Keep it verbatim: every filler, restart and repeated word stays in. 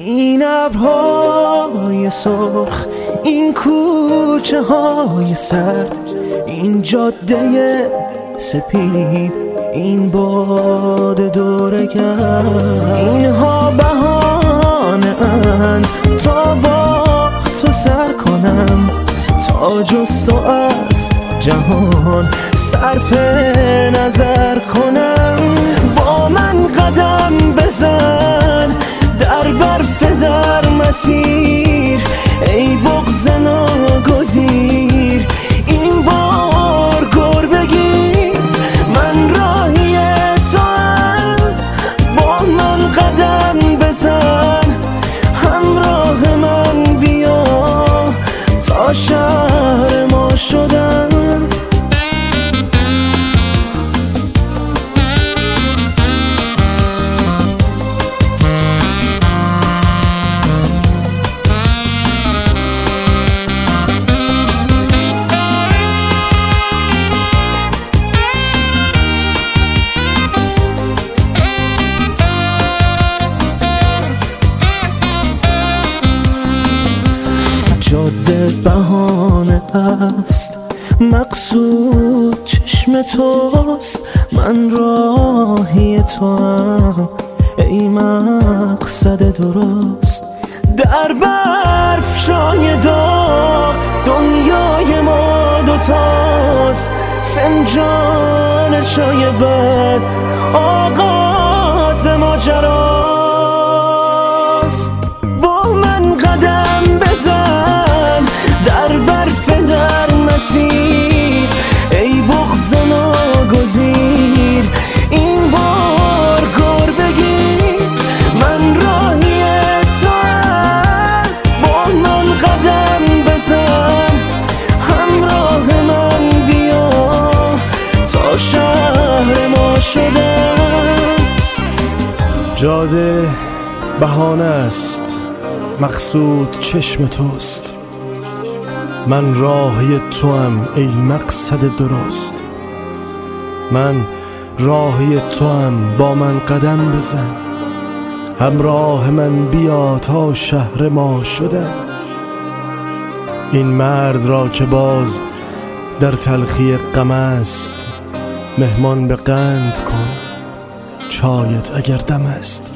این ابرهای سرخ، این کوچه های سرد، این جاده سپید، این باد دورگرد، اینها بهانه اند تا با تو سر کنم، تا جز تو از جهان صرف نظر کنم. با من قدم بزن در برف در مسیر، ای بغض ناگزیر این بار گر بگیر. من راهی توام، با من قدم بزن، همراه من بیا تا شهر ما شدن. جاده بهانه است، مقصود چشم توست، من راهی توام، ای مقصد درست. در برف شای داغ دنیای ما دوتاست، فنجان چای بد آغاز ماجراست. با من قدم بزن در برف در مسیر، ای بغض ناگزیر این بار گر بگیر. من راهی توام، با من قدم بزن، همراه من بیا تا شهر ما شدن. جاده بهانه است، مقصود چشم توست، من راهی توام، ای مقصد درست. من راهی توام، با من قدم بزن، همراه من بیا تا شهر ما شدن. این مرد را که باز در تلخی غم است، مهمان به قند کن چایت اگر دم است.